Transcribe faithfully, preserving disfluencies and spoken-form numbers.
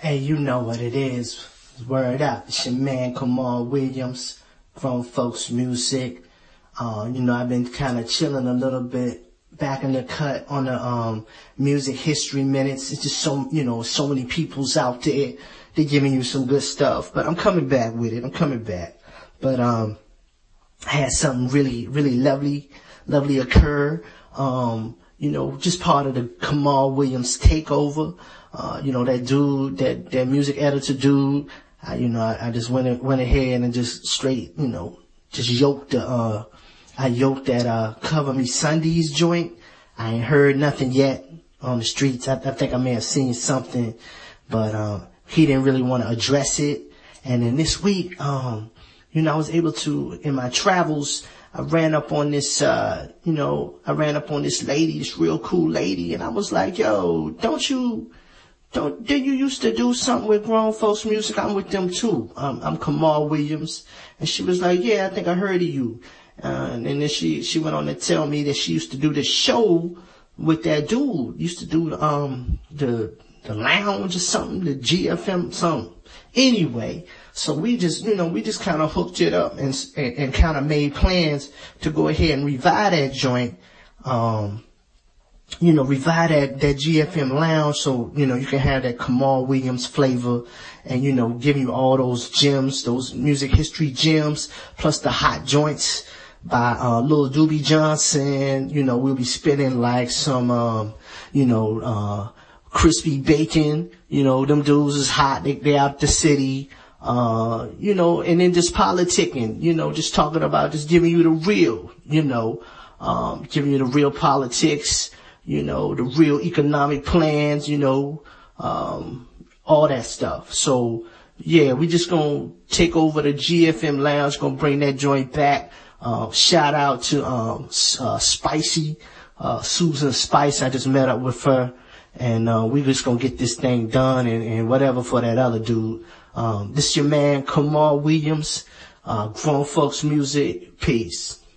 Hey, you know what it is. Word up. It's your man, Kamal Williams, from Folks Music. Uh, you know, I've been kind of chilling a little bit back in the cut on the um music history minutes. It's just so, you know, so many people's out there. They're giving you some good stuff. But I'm coming back with it. I'm coming back. But um, I had something really, really lovely, lovely occur. Um, you know, just part of the Kamal Williams takeover. Uh, you know, that dude, that, that music editor dude, I, you know, I, I just went, went ahead and just straight, you know, just yoked the, uh, I yoked that, uh, Cover Me Sundays joint. I ain't heard nothing yet on the streets. I, I think I may have seen something, but, um, he didn't really want to address it. And then this week, um, you know, I was able to, in my travels, I ran up on this, uh, you know, I ran up on this lady, this real cool lady, and I was like, yo, don't you, Don't, did you used to do something with Grown Folks Music? I'm with them too. Um, I'm Kamal Williams. And she was like, yeah, I think I heard of you. Uh, and then she, she went on to tell me that she used to do this show with that dude. Used to do, um, the, the lounge or something, the G F M something. Anyway, so we just, you know, we just kind of hooked it up and, and, and kind of made plans to go ahead and revive that joint. Um, you know, revive that, that G F M lounge so, you know, you can have that Kamal Williams flavor and, you know, give you all those gems, those music history gems, plus the hot joints by, uh, Lil Doobie Johnson. You know, we'll be spinning like some, um, you know, uh, crispy bacon. You know, them dudes is hot. They, they out the city. Uh, you know, and then just politicking, you know, just talking about just giving you the real, you know, um, giving you the real politics. You know, the real economic plans, you know, um, all that stuff. So, yeah, we just gonna take over the G F M Lounge, gonna bring that joint back. Uh, shout out to, um, uh, Spicy, uh, Susan Spice. I just met up with her and, uh, we just gonna get this thing done and, and whatever for that other dude. Um, this your man, Kamal Williams, uh, Grown Folks Music. Peace.